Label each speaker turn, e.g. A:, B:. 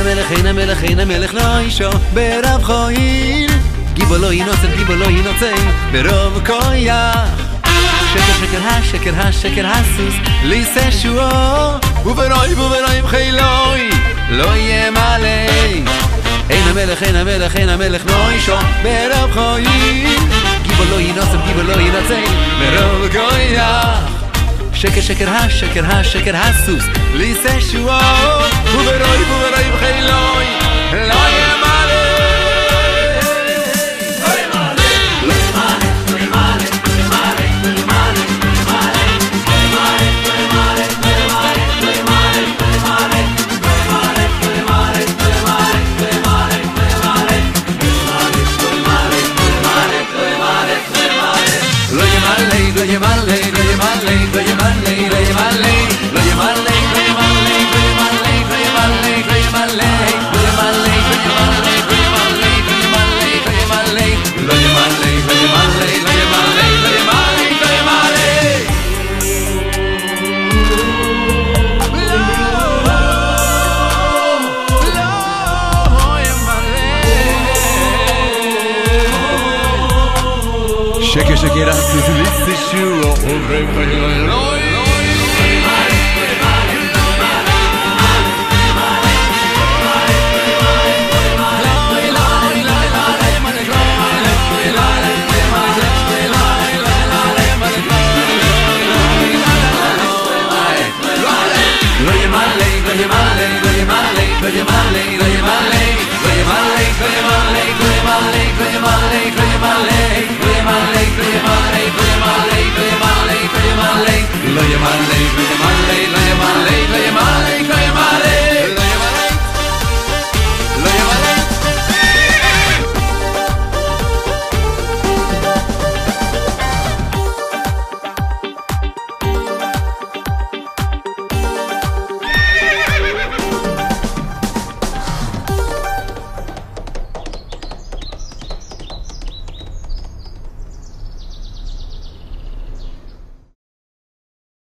A: אין המלך לא אישו ברב חויל גיבו לא ינוצל ברוב כויח שקר השקר הסוס ליסה שועו ובראים חילוי לא יהיה מלא אין המלך לא אישו ברב חויל גיבו לא ינוצל ברוב כויח שקר השקר הסוס ליסה שועו ובראים חילוי לא יהיה מלא שקר הסוס ליסה שועו ובראים חילוי